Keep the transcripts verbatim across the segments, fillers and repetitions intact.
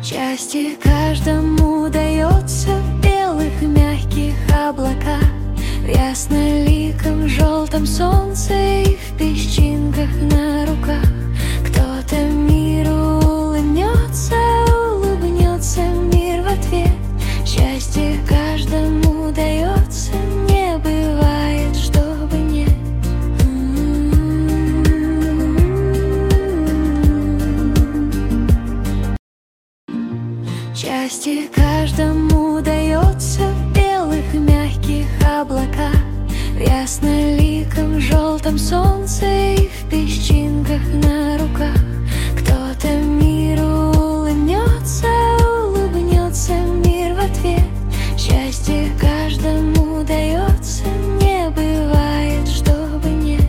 Счастье каждому дается в белых мягких облаках, в ясноликом желтом солнце и в песчинках на руках. Кто-то миру улыбнется, улыбнется мир в ответ. Счастье каждому дается, не бывает, чтобы нет. Счастье каждому дается в белых мягких облаках, в ясноликом желтом солнце и в песчинках на руках. Кто-то миру улыбнется, улыбнется мир в ответ. Счастье каждому дается, не бывает, чтобы нет.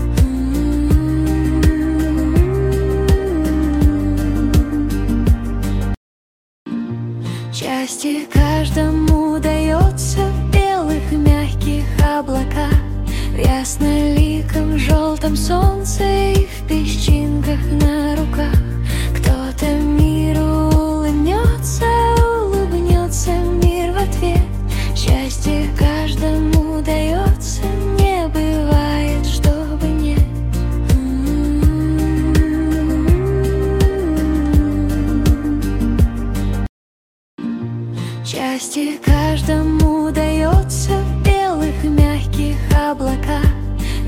Счастье каждому дается в белых мягких облаках, в ясноликом желтом солнце и в песчинках на руках. Кто-то миру улыбнется, улыбнется мир в ответ. Счастье каждому дается, не бывает, чтобы нет. Счастье